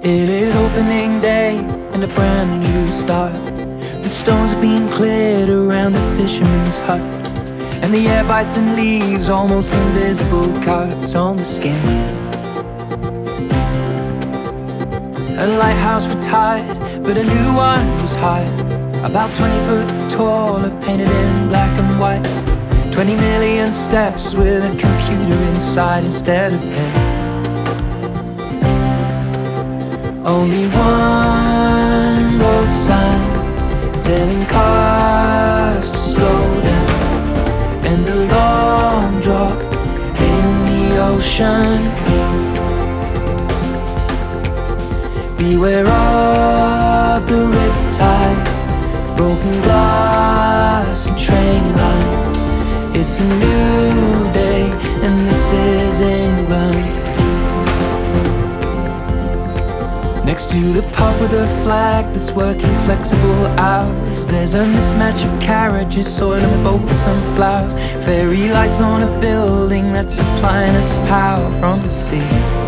It is opening day and a brand new start. The stones are being cleared around the fisherman's hut, and the air bites and leaves almost invisible cuts on the skin. A lighthouse retired, but a new one was hired, about 20 foot tall, painted in black and white. 20 million steps with a computer inside instead of him. Only one road sign telling cars to slow down, and a long drop in the ocean. Beware of the riptide, broken glass and train lines. It's a new day and this is England. Next to the pub with a flag that's working flexible hours, there's a mismatch of carriages soiling the boat for some flowers. Fairy lights on a building that's supplying us power from the sea.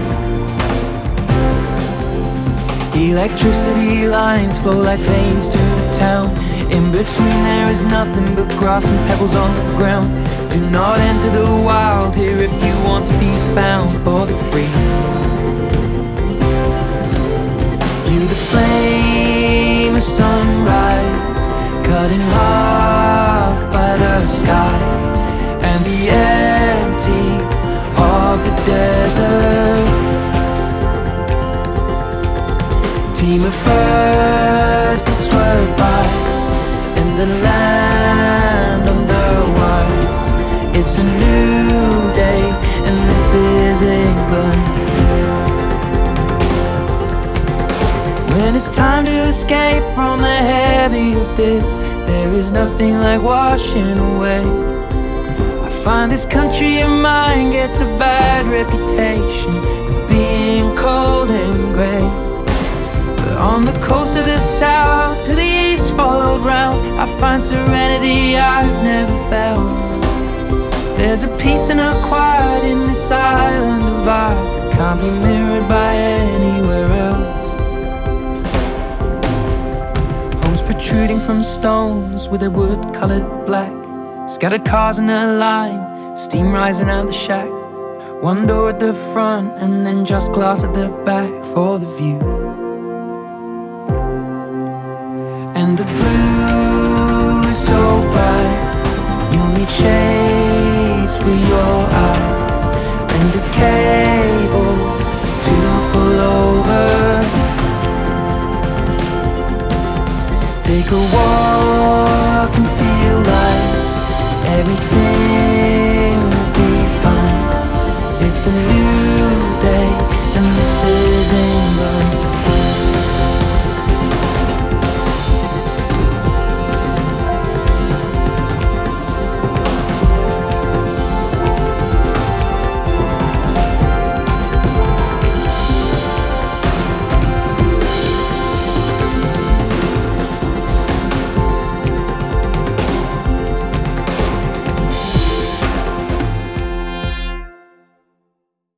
Electricity lines flow like veins to the town. In between there is nothing but grass and pebbles on the ground. Do not enter the wild here if you want to be found for the free. View the flame of sunrise, cut in half by the sky, and the empty of the desert. Team of birds that swerve by, and then land on their wires. It's a new day, and this is England. When it's time to escape from the heavy of this, there is nothing like washing away. I find this country of mine gets a bad reputation of being cold and grey. On the coast of the south, to the east followed round, I find serenity I've never felt. There's a peace and a quiet in this island of ours that can't be mirrored by anywhere else. Homes protruding from stones with their wood-coloured black, scattered cars in a line, steam rising out the shack. One door at the front and then just glass at the back for the view. And the blue is so bright, you'll need shades for your eyes, and a cable to pull over. Take a walk